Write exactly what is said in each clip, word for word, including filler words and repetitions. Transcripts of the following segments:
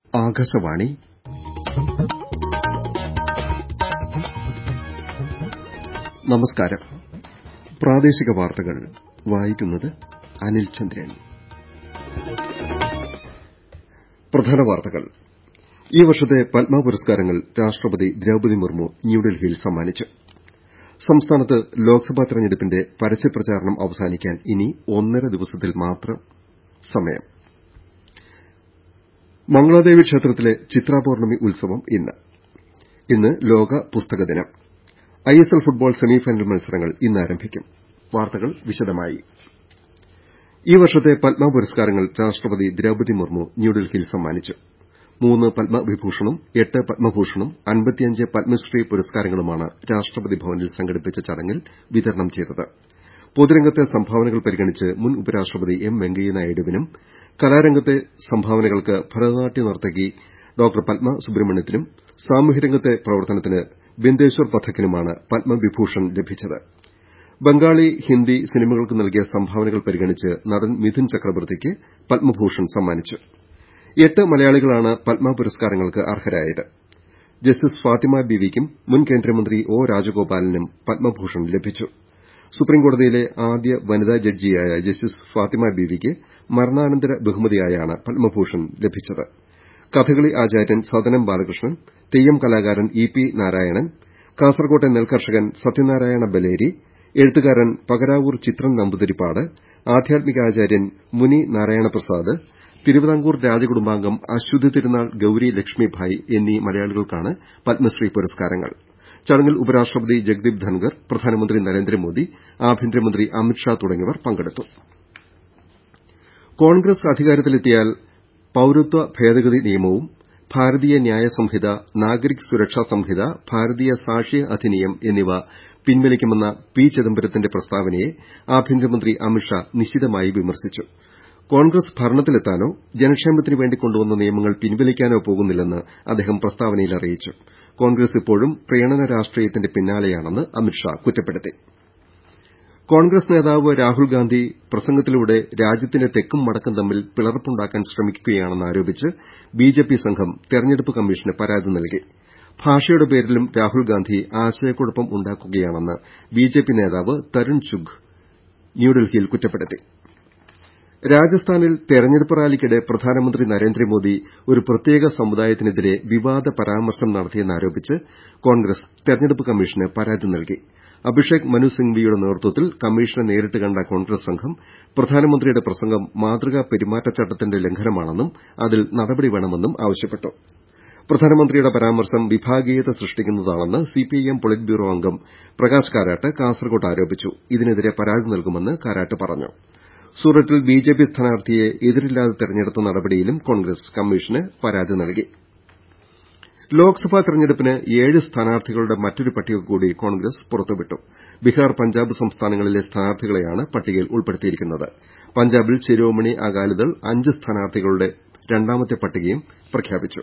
ആകാശവാണി നമസ്കാരം. പ്രാദേശിക വാർത്തകൾ വായിക്കുന്നത് അനിൽ ചന്ദ്രൻ. പ്രധാന വാർത്തകൾ. ഈ വർഷത്തെ പത്മ പുരസ്കാരങ്ങൾ രാഷ്ട്രപതി ദ്രൌപദി മുർമു ന്യൂഡൽഹിയിൽ സമ്മാനിച്ചു. സംസ്ഥാനത്ത് ലോക്സഭാ തെരഞ്ഞെടുപ്പിന്റെ പരസ്യപ്രചാരണം അവസാനിക്കാൻ ഇനി ഒന്നര ദിവസത്തിൽ മാത്രം സമയം. മംഗളാദേവി ക്ഷേത്രത്തിലെ ചിത്രാപൌർണമി ഉത്സവം ഇന്ന്. ഇന്ന് ലോക പുസ്തക ദിനം. ഐഎസ്എൽ ഫുട്ബോൾ സെമിഫൈനൽ മത്സരങ്ങൾ ഇന്ന് ആരംഭിക്കും. വാർത്തകൾ വിശദമായി. ഈ വർഷത്തെ പത്മ പുരസ്കാരങ്ങൾ രാഷ്ട്രപതി ദ്രൌപദി മുർമു ന്യൂഡൽഹിയിൽ സമ്മാനിച്ചു. മൂന്ന് പത്മവിഭൂഷണും എട്ട് പത്മഭൂഷണും അൻപത്തിയഞ്ച് പത്മശ്രീ പുരസ്കാരങ്ങളുമാണ് രാഷ്ട്രപതി ഭവനിൽ സംഘടിപ്പിച്ച ചടങ്ങിൽ വിതരണം ചെയ്തത്. പൊതുരംഗത്തെ സംഭാവനകൾ പരിഗണിച്ച് മുൻ ഉപരാഷ്ട്രപതി എം വെങ്കയ്യനായിഡുവിനും കലാരംഗത്തെ സംഭാവനകൾക്ക് ഭരതനാട്യ നർത്തകി ഡോക്ടർ പത്മ സുബ്രഹ്മണ്യത്തിനും സാമൂഹ്യരംഗത്തെ പ്രവർത്തനത്തിന് ബിന്ദേശ്വർ പഥക്കിനുമാണ് പത്മവിഭൂഷൺ ലഭിച്ചത്. ബംഗാളി ഹിന്ദി സിനിമകൾക്ക് നൽകിയ സംഭാവനകൾ പരിഗണിച്ച് നടൻ മിഥുൻ ചക്രബർത്തിക്ക് പത്മഭൂഷൺ സമ്മാനിച്ചു. എട്ട് മലയാളികളാണ് പത്മ പുരസ്കാരങ്ങൾക്ക് അർഹരായത്. ജസ്റ്റിസ് ഫാത്തിമ ബീവിക്കും മുൻ കേന്ദ്രമന്ത്രി ഒ രാജഗോപാലിനും പത്മഭൂഷൺ ലഭിച്ചു. സുപ്രീംകോടതിയിലെ ആദ്യ വനിതാ ജഡ്ജിയായ ജസ്റ്റിസ് ഫാത്തിമ ബീവിക്ക് മരണാനന്തര ബഹുമതിയായാണ് പത്മഭൂഷൺ ലഭിച്ചത്. കഥകളി ആചാര്യൻ സദനം ബാലകൃഷ്ണൻ, തെയ്യം കലാകാരൻ ഇ പി നാരായണൻ, കാസർകോട്ടെ നെൽകർഷകൻ സത്യനാരായണ ബലേരി, എഴുത്തുകാരൻ പകരാവൂർ ചിത്രൻ നമ്പൂതിരിപ്പാട്, ആധ്യാത്മികാചാര്യൻ മുനി നാരായണപ്രസാദ്, തിരുവിതാംകൂർ രാജകുടുംബാംഗം അശ്വതി തിരുനാൾ ഗൌരി ലക്ഷ്മിഭായ് എന്നീ മലയാളികൾക്കാണ് പത്മശ്രീ പുരസ്കാരങ്ങൾ. ചടങ്ങിൽ ഉപരാഷ്ട്രപതി ജഗ്ദീപ് ധൻകർ, പ്രധാനമന്ത്രി നരേന്ദ്രമോദി, ആഭ്യന്തരമന്ത്രി അമിത്ഷാ തുടങ്ങിയവർ പങ്കെടുത്തു. കോൺഗ്രസ് അധികാരത്തിലെത്തിയാൽ പൌരത്വ ഭേദഗതി നിയമവും ഭാരതീയ ന്യായ സംഹിത, നാഗരിക് സുരക്ഷാ സംഹിത, ഭാരതീയ സാക്ഷ്യ അധിനിയം എന്നിവ പിൻവലിക്കുമെന്ന പി ചിദംബരത്തിന്റെ പ്രസ്താവനയെ ആഭ്യന്തരമന്ത്രി അമിത്ഷാ നിശിതമായി വിമർശിച്ചു. കോൺഗ്രസ് ഭരണത്തിലെത്താനോ ജനക്ഷേമത്തിനു വേണ്ടി കൊണ്ടുവന്ന നിയമങ്ങൾ പിൻവലിക്കാനോ പോകുന്നില്ലെന്ന് അദ്ദേഹം പ്രസ്താവനയിൽ അറിയിച്ചു. കോൺഗ്രസ് ഇപ്പോഴും പ്രീണന രാഷ്ട്രീയത്തിന്റെ പിന്നാലെയാണെന്ന് അമിത്ഷാ കുറ്റപ്പെടുത്തി. കോൺഗ്രസ് നേതാവ് രാഹുൽഗാന്ധി പ്രസംഗത്തിലൂടെ രാജ്യത്തിന്റെ തെക്കും വടക്കും തമ്മിൽ പിളർപ്പുണ്ടാക്കാൻ ശ്രമിക്കുകയാണെന്നാരോപിച്ച് ബിജെപി സംഘം തെരഞ്ഞെടുപ്പ് കമ്മീഷന് പരാതി നൽകി. ഭാഷയുടെ പേരിലും രാഹുൽഗാന്ധി ആശയക്കുഴപ്പം ഉണ്ടാക്കുകയാണെന്ന് ബിജെപി നേതാവ് തരുൺ ചുഗ് ന്യൂഡൽഹിയിൽ കുറ്റപ്പെടുത്തി. രാജസ്ഥാനിൽ തെരഞ്ഞെടുപ്പ് റാലിക്കിടെ പ്രധാനമന്ത്രി നരേന്ദ്രമോദി ഒരു പ്രത്യേക സമുദായത്തിനെതിരെ വിവാദ പരാമർശം നടത്തിയെന്നാരോപിച്ച് കോൺഗ്രസ് തെരഞ്ഞെടുപ്പ് കമ്മീഷന് പരാതി നൽകി. അഭിഷേക് മനു സിംഗ്വിയുടെ നേതൃത്വത്തിൽ കമ്മീഷനെ നേരിട്ട് കണ്ട കോൺഗ്രസ് സംഘം പ്രധാനമന്ത്രിയുടെ പ്രസംഗം മാതൃകാ പെരുമാറ്റച്ചട്ടത്തിന്റെ ലംഘനമാണെന്നും അതിൽ നടപടി വേണമെന്നും ആവശ്യപ്പെട്ടു. പ്രധാനമന്ത്രിയുടെ പരാമർശം വിഭാഗീയത സൃഷ്ടിക്കുന്നതാണെന്ന് സിപിഐഎം പൊളിറ്റ് ബ്യൂറോ അംഗം പ്രകാശ് കാരാട്ട് കാസർകോട്ട് ആരോപിച്ചു. ഇതിനെതിരെ പരാതി നൽകുമെന്ന് കാരാട്ട് പറഞ്ഞു. സൂററ്റിൽ ബിജെപി സ്ഥാനാർത്ഥിയെ എതിരില്ലാതെ തെരഞ്ഞെടുത്ത നടപടിയിലും കോൺഗ്രസ് കമ്മീഷന് പരാതി നൽകി. ലോക്സഭാ തെരഞ്ഞെടുപ്പിന് ഏഴ് സ്ഥാനാർത്ഥികളുടെ മറ്റൊരു പട്ടിക കൂടി കോൺഗ്രസ് പുറത്തുവിട്ടു. ബിഹാർ, പഞ്ചാബ് സംസ്ഥാനങ്ങളിലെ സ്ഥാനാർത്ഥികളെയാണ് പട്ടികയിൽ ഉൾപ്പെടുത്തിയിരിക്കുന്നത്. പഞ്ചാബിൽ ശിരോമണി അകാലിദൾ അഞ്ച് സ്ഥാനാർത്ഥികളുടെ രണ്ടാമത്തെ പട്ടികയും പ്രഖ്യാപിച്ചു.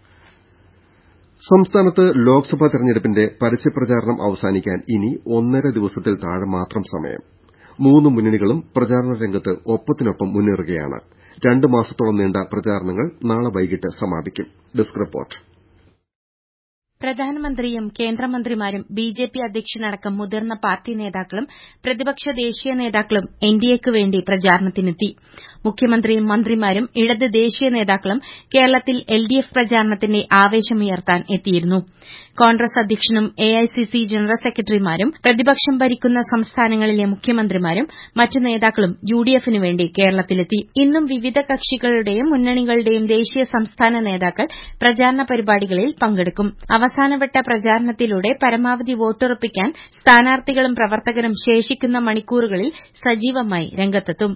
സംസ്ഥാനത്ത് ലോക്സഭാ തെരഞ്ഞെടുപ്പിന്റെ പരസ്യപ്രചാരണം അവസാനിക്കാൻ ഇനി ഒന്നര ദിവസത്തിൽ താഴെ മാത്രം സമയം. മൂന്ന് മുന്നണികളും പ്രചാരണ രംഗത്ത് ഒപ്പത്തിനൊപ്പം മുന്നേറുകയാണ്. രണ്ട് മാസത്തോളം നീണ്ട പ്രചാരണങ്ങൾ നാളെ വൈകിട്ട് സമാപിക്കും. Desk report. പ്രധാനമന്ത്രിയും കേന്ദ്രമന്ത്രിമാരും ബിജെപി അധ്യക്ഷനടക്കം മുതിർന്ന പാർട്ടി നേതാക്കളും പ്രതിപക്ഷ ദേശീയ നേതാക്കളും എൻഡിഎക്ക് വേണ്ടി പ്രചാരണത്തിനെത്തി. മുഖ്യമന്ത്രിയും മന്ത്രിമാരും ഇടത് ദേശീയ നേതാക്കളും കേരളത്തിൽ എൽഡിഎഫ് പ്രചാരണത്തിന്റെ ആവേശമുയർത്താൻ എത്തിയിരുന്നു. കോൺഗ്രസ് അധ്യക്ഷനും എഐസിസി ജനറൽ സെക്രട്ടറിമാരും പ്രതിപക്ഷം ഭരിക്കുന്ന സംസ്ഥാനങ്ങളിലെ മുഖ്യമന്ത്രിമാരും മറ്റ് നേതാക്കളും യുഡിഎഫിനു വേണ്ടി കേരളത്തിലെത്തി. ഇന്നും വിവിധ കക്ഷികളുടെയും മുന്നണികളുടെയും ദേശീയ സംസ്ഥാന നേതാക്കൾ പ്രചാരണ പരിപാടികളിൽ പങ്കെടുക്കും. അവസാനവട്ട പ്രചാരണത്തിലൂടെ പരമാവധി വോട്ടുറപ്പിക്കാൻ സ്ഥാനാർത്ഥികളും പ്രവർത്തകരും ശേഷിക്കുന്ന മണിക്കൂറുകളിൽ സജീവമായി രംഗത്തെത്തും.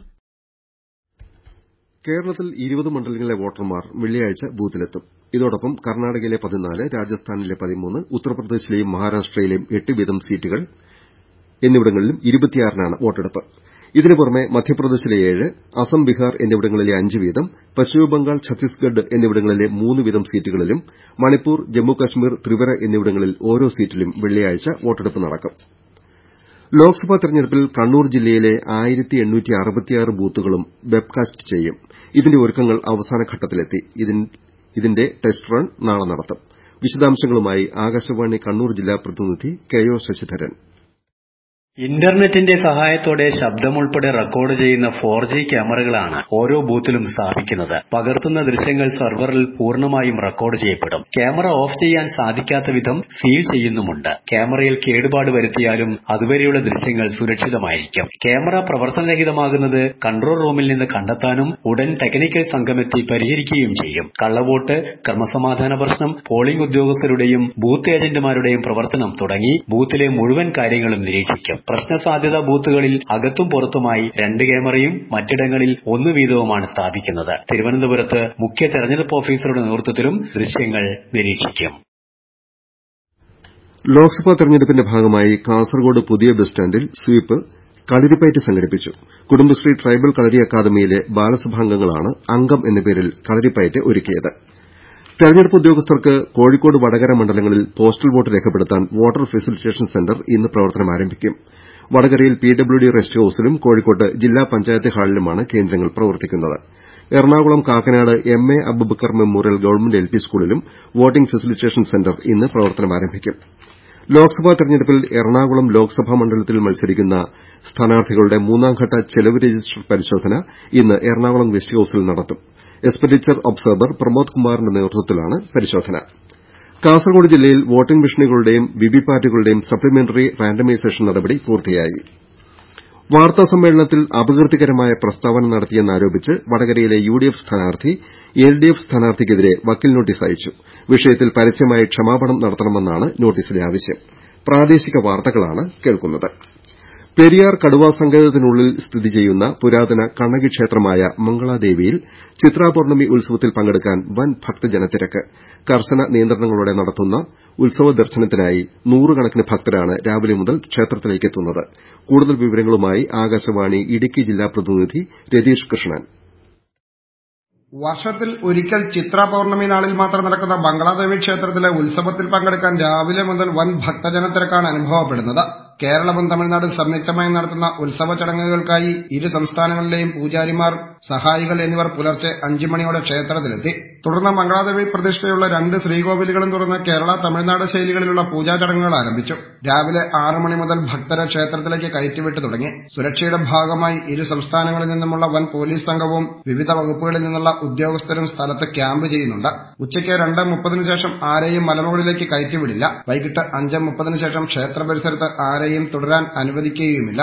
കേരളത്തിൽ ഇരുപത് മണ്ഡലങ്ങളിലെ വോട്ടർമാർ വെള്ളിയാഴ്ച ബൂത്തിലെത്തും. ഇതോടൊപ്പം കർണാടകയിലെ പതിനാല്, രാജസ്ഥാനിലെ പതിമൂന്ന്, ഉത്തർപ്രദേശിലെയും മഹാരാഷ്ട്രയിലെയും എട്ട് വീതം സീറ്റുകൾ എന്നിവിടങ്ങളിലും ഇരുപത്തിയാറിനാണ് വോട്ടെടുപ്പ്. ഇതിനു പുറമെ മധ്യപ്രദേശിലെ ഏഴ്, അസം, ബീഹാർ എന്നിവിടങ്ങളിലെ അഞ്ച് വീതം, പശ്ചിമബംഗാൾ, ഛത്തീസ്ഗഡ് എന്നിവിടങ്ങളിലെ മൂന്ന് വീതം സീറ്റുകളിലും മണിപ്പൂർ, ജമ്മുകശ്മീർ, ത്രിപുര എന്നിവിടങ്ങളിൽ ഓരോ സീറ്റിലും വെള്ളിയാഴ്ച വോട്ടെടുപ്പ് നടക്കും. ലോക്സഭാ തെരഞ്ഞെടുപ്പിൽ കണ്ണൂർ ജില്ലയിലെ ആയിരത്തി എണ്ണൂറ്റി അറുപത്തിയാറ് ബൂത്തുകളും വെബ്കാസ്റ്റ് ചെയ്യും. ഇതിന്റെ ഒരുക്കങ്ങൾ അവസാന ഘട്ടത്തിലെത്തി. ഇതിന്റെ ടെസ്റ്റ് റൺ നാളെ നടത്തും. വിശദാംശങ്ങളുമായി ആകാശവാണി കണ്ണൂർ ജില്ലാ പ്രതിനിധി കെ ഒ ശശിധരൻ. ഇന്റർനെറ്റിന്റെ സഹായത്തോടെ ശബ്ദമുൾപ്പെടെ റെക്കോർഡ് ചെയ്യുന്ന ഫോർ ജി ക്യാമറകളാണ് ഓരോ ബൂത്തിലും സ്ഥാപിക്കുന്നത്. പകർത്തുന്ന ദൃശ്യങ്ങൾ സെർവറിൽ പൂർണ്ണമായും റെക്കോർഡ് ചെയ്യപ്പെടും. ക്യാമറ ഓഫ് ചെയ്യാൻ സാധിക്കാത്ത വിധം സീൽ ചെയ്യുന്നുമുണ്ട്. ക്യാമറയിൽ കേടുപാട് വരുത്തിയാലും അതുവരെയുള്ള ദൃശ്യങ്ങൾ സുരക്ഷിതമായിരിക്കും. ക്യാമറ പ്രവർത്തനരഹിതമാകുന്നത് കൺട്രോൾ റൂമിൽ നിന്ന് കണ്ടെത്താനും ഉടൻ ടെക്നിക്കൽ സംഘമെത്തി പരിഹരിക്കുകയും ചെയ്യും. കള്ളവോട്ട്, ക്രമസമാധാന പ്രശ്നം, പോളിംഗ് ഉദ്യോഗസ്ഥരുടെയും ബൂത്ത് ഏജന്റുമാരുടെയും പ്രവർത്തനം തുടങ്ങി ബൂത്തിലെ മുഴുവൻ കാര്യങ്ങളും നിരീക്ഷിക്കും. പ്രശ്നസാധ്യതാ ബൂത്തുകളിൽ അകത്തും പുറത്തുമായി രണ്ട് ക്യാമറയും മറ്റിടങ്ങളിൽ ഒന്ന് വീതവുമാണ് സ്ഥാപിക്കുന്നത്. തിരുവനന്തപുരത്ത് മുഖ്യ തെരഞ്ഞെടുപ്പ് ഓഫീസറുടെ നേതൃത്വത്തിലും ദൃശ്യങ്ങൾ നിരീക്ഷിക്കും. ലോക്സഭാ തെരഞ്ഞെടുപ്പിന്റെ ഭാഗമായി കാസർകോട് പുതിയ ബസ് സ്റ്റാൻഡിൽ സ്വീപ്പ് കളരിപ്പയറ്റ് സംഘടിപ്പിച്ചു. കുടുംബശ്രീ ട്രൈബൽ കളരി അക്കാദമിയിലെ ബാലസഭാംഗങ്ങളാണ് അംഗം എന്ന പേരിൽ കളരിപ്പയറ്റ് ഒരുക്കിയത്. തെരഞ്ഞെടുപ്പ് ഉദ്യോഗസ്ഥർക്ക് കോഴിക്കോട് വടകര മണ്ഡലങ്ങളിൽ പോസ്റ്റൽ വോട്ട് രേഖപ്പെടുത്താൻ വോട്ടർ ഫെസിലിറ്റേഷൻ സെന്റർ ഇന്ന് പ്രവർത്തനം ആരംഭിക്കും. വടകരയിൽ പി ഡബ്ല്യു ഡി റെസ്റ്റ് ഹൌസിലും കോഴിക്കോട്ട് ജില്ലാ പഞ്ചായത്ത് ഹാളിലുമാണ് കേന്ദ്രങ്ങൾ പ്രവർത്തിക്കുന്നത്. Ernakulam Kakkanad M A Abubakar memorial government L P സ്കൂളിലും വോട്ടിംഗ് ഫെസിലിറ്റേഷൻ സെന്റർ ഇന്ന് പ്രവർത്തനം ആരംഭിക്കും. ലോക്സഭാ തെരഞ്ഞെടുപ്പിൽ എറണാകുളം ലോക്സഭാ മണ്ഡലത്തിൽ മത്സരിക്കുന്ന സ്ഥാനാർത്ഥികളുടെ മൂന്നാംഘട്ട ചെലവ് രജിസ്റ്റർ പരിശോധന ഇന്ന് എറണാകുളം വെസ്റ്റ് ഹൌസിൽ നടത്തും. എക്സ്പെൻഡിച്ചർ ഒബ്സർവർ പ്രമോദ് കുമാറിന്റെ നേതൃത്വത്തിലാണ് പരിശോധന. കാസർകോട് ജില്ലയിൽ വോട്ടിംഗ് മെഷീനുകളുടെയും വിവിപാറ്റുകളുടെയും സപ്ലിമെന്ററി റാൻഡമൈസേഷൻ നടപടി പൂർത്തിയായി. വാർത്താ സമ്മേളനത്തിൽ അപകീർത്തികരമായ പ്രസ്താവന നടത്തിയെന്നാരോപിച്ച് വടകരയിലെ യു ഡി എഫ് സ്ഥാനാർത്ഥി എൽ ഡി എഫ് സ്ഥാനാർത്ഥിക്കെതിരെ വക്കീൽ നോട്ടീസ് അയച്ചു. വിഷയത്തിൽ പരസ്യമായി ക്ഷമാപണം നടത്തണമെന്നാണ് നോട്ടീസിലെ ആവശ്യം. പ്രാദേശിക വാർത്തകളാണ് കേൾക്കുന്നത്. പെരിയാർ കടുവാ സങ്കേതത്തിനുള്ളിൽ സ്ഥിതി ചെയ്യുന്ന പുരാതന കണ്ണകി ക്ഷേത്രമായ മംഗളാദേവിയിൽ ചിത്രാപൌർണമി ഉത്സവത്തിൽ പങ്കെടുക്കാൻ വൻ ഭക്തജനത്തിരക്ക്. കർശന നിയന്ത്രണങ്ങളോടെ നടത്തുന്ന ഉത്സവ ദർശനത്തിനായി നൂറുകണക്കിന് ഭക്തരാണ് രാവിലെ മുതൽ ക്ഷേത്രത്തിലേക്കെത്തുന്നത്. കൂടുതൽ വിവരങ്ങളുമായി ആകാശവാണി ഇടുക്കി ജില്ലാ പ്രതിനിധി രതീഷ് കൃഷ്ണൻ. വർഷത്തിൽ ഒരിക്കൽ ചിത്ര പൌർണമി നാളിൽ മാത്രം നടക്കുന്ന മംഗളാദേവി ക്ഷേത്രത്തിലെ ഉത്സവത്തിൽ പങ്കെടുക്കാൻ രാവിലെ മുതൽ വൻ ഭക്തജനത്തിരക്കാണ് അനുഭവപ്പെടുന്നത്. കേരളവും തമിഴ്നാടും സംയുക്തമായി നടത്തുന്ന ഉത്സവ ചടങ്ങുകൾക്കായി ഇരു സംസ്ഥാനങ്ങളിലെയും പൂജാരിമാർ, സഹായികൾ എന്നിവർ പുലർച്ചെ അഞ്ചു മണിയോടെ ക്ഷേത്രത്തിലെത്തി. തുടർന്ന് മംഗളാദേവി പ്രതിഷ്ഠയുള്ള രണ്ട് ശ്രീകോവിലുകളും തുറന്ന് കേരള തമിഴ്നാട് ശൈലികളിലുള്ള പൂജാ ചടങ്ങുകൾ ആരംഭിച്ചു. രാവിലെ ആറു മണി മുതൽ ഭക്തരെ ക്ഷേത്രത്തിലേക്ക് കയറ്റിവിട്ടു തുടങ്ങി. സുരക്ഷയുടെ ഭാഗമായി ഇരു സംസ്ഥാനങ്ങളിൽ നിന്നുമുള്ള വൻ പോലീസ് സംഘവും വിവിധ വകുപ്പുകളിൽ നിന്നുള്ള ഉദ്യോഗസ്ഥരും സ്ഥലത്ത് ക്യാമ്പ് ചെയ്യുന്നുണ്ട്. ഉച്ചയ്ക്ക് രണ്ട് മുപ്പതിനു ശേഷം ആരെയും മലമുകളിലേക്ക് കയറ്റിവിടില്ല. വൈകിട്ട് അഞ്ച് മുപ്പതിനു ശേഷം ക്ഷേത്ര പരിസരത്ത് ആരെയും തുടരാൻ അനുവദിക്കുകയുമില്ല.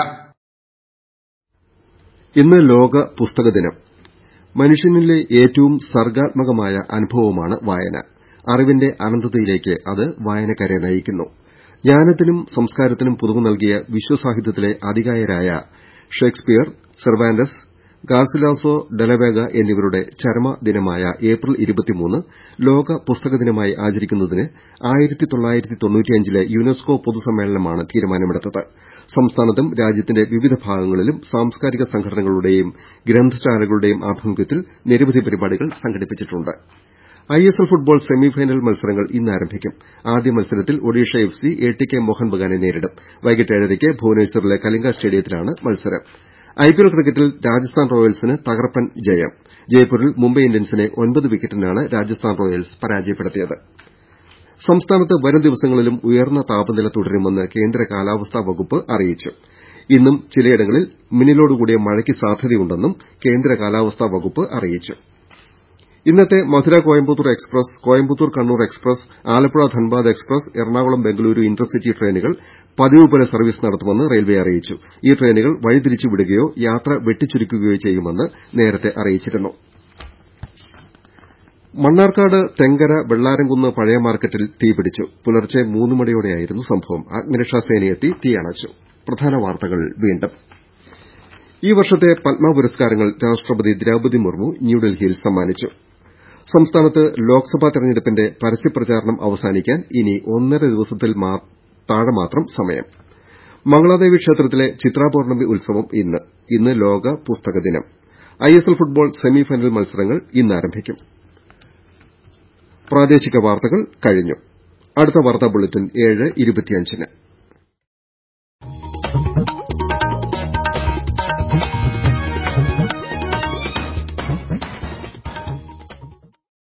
ഇന്ന് ലോക പുസ്തക ദിനം. മനുഷ്യനിലെ ഏറ്റവും സർഗ്ഗാത്മകമായ അനുഭവമാണ് വായന. അറിവിന്റെ അനന്തതയിലേക്ക് അത് വായനക്കാരെ നയിക്കുന്നു. ജ്ഞാനത്തിനും സംസ്കാരത്തിനും പുതുമ നൽകിയ വിശ്വസാഹിത്യത്തിലെ അതികായരായ ഷേക്സ്പിയർ, സെർവാന്റസ്, ഗാർസിലാസോ ഡെലവേഗ എന്നിവരുടെ ചരമദിനമായ ഏപ്രിൽ ഇരുപത്തിമൂന്ന് ലോക പുസ്തക ദിനമായി ആചരിക്കുന്നതിന് ആയിരത്തി തൊള്ളായിരത്തി തൊണ്ണൂറ്റിയഞ്ചിലെ യുനെസ്കോ പൊതുസമ്മേളനമാണ് തീരുമാനമെടുത്തത്. സംസ്ഥാനത്തും രാജ്യത്തിന്റെ വിവിധ ഭാഗങ്ങളിലും സാംസ്കാരിക സംഘടനകളുടെയും ഗ്രന്ഥശാലകളുടെയും ആഭിമുഖ്യത്തിൽ നിരവധി പരിപാടികൾ സംഘടിപ്പിച്ചിട്ടുണ്ട്. I S L football semifinal മത്സരങ്ങൾ ഇന്ന് ആരംഭിക്കും. ആദ്യ മത്സരത്തിൽ Odisha F C A T K Mohan ബഗാനെ നേരിടും. വൈകിട്ട് ഏഴരയ്ക്ക് ഭുവനേശ്വറിലെ കലിംഗ സ്റ്റേഡിയത്തിലാണ് മത്സരം. ഐ പി എൽ ക്രിക്കറ്റിൽ രാജസ്ഥാൻ റോയൽസിന് തകർപ്പൻ ജയം. ജയ്പൂരിൽ മുംബൈ ഇന്ത്യൻസിനെ ഒൻപത് വിക്കറ്റിനാണ് രാജസ്ഥാൻ റോയൽസ് പരാജയപ്പെടുത്തിയത്. സംസ്ഥാനത്ത് വരും ദിവസങ്ങളിലും ഉയർന്ന താപനില തുടരുമെന്ന് കേന്ദ്ര കാലാവസ്ഥാ വകുപ്പ് അറിയിച്ചു. ഇന്നും ചിലയിടങ്ങളിൽ മിന്നലോടുകൂടിയ മഴയ്ക്ക് സാധ്യതയുണ്ടെന്നും കേന്ദ്ര കാലാവസ്ഥാ വകുപ്പ് അറിയിച്ചു. ഇന്നത്തെ Madurai Coimbatore express, Coimbatore Kannur express, Alappuzha Dhanbad express, Ernakulam Bengaluru intercity ട്രെയിനുകൾ പതിവ് പോലെ സർവീസ് നടത്തുമെന്ന് റെയിൽവേ അറിയിച്ചു. ഈ ട്രെയിനുകൾ വഴിതിരിച്ചു വിടുകയോ യാത്ര വെട്ടിച്ചുരുക്കുകയോ ചെയ്യുമെന്ന് നേരത്തെ അറിയിച്ചിരുന്നു. മണ്ണാർക്കാട് തെങ്കര വെള്ളാരംകുന്ന് പഴയ മാർക്കറ്റിൽ തീപിടിച്ചു. പുലർച്ചെ മൂന്ന് മണിയോടെയായിരുന്നു സംഭവം. അഗ്നിരക്ഷാസേനയെത്തി തീയണച്ചു. പ്രധാന വാർത്തകൾ വീണ്ടും. ഈ വർഷത്തെ പത്മ പുരസ്കാരങ്ങൾ രാഷ്ട്രപതി ദ്രൌപദി മുർമു ന്യൂഡൽഹിയിൽ സമ്മാനിച്ചു. സംസ്ഥാനത്ത് ലോക്സഭാ തെരഞ്ഞെടുപ്പിന്റെ പരസ്യപ്രചാരണം അവസാനിക്കാൻ ഇനി ഒന്നര ദിവസത്തിൽ താഴെ മാത്രം സമയം. മംഗളാദേവി ക്ഷേത്രത്തിലെ ചിത്രാപൌർണമി ഉത്സവം ഇന്ന്. ഇന്ന് ലോക പുസ്തക ദിനം. I S L football semifinal മത്സരങ്ങൾ ഇന്ന് ആരംഭിക്കും. പ്രാദേശിക വാർത്തകൾ കഴിഞ്ഞു. അടുത്ത വാർത്താ ബുള്ളറ്റിൻ ഏഴ് ഇരുപത്തിയഞ്ചിന്.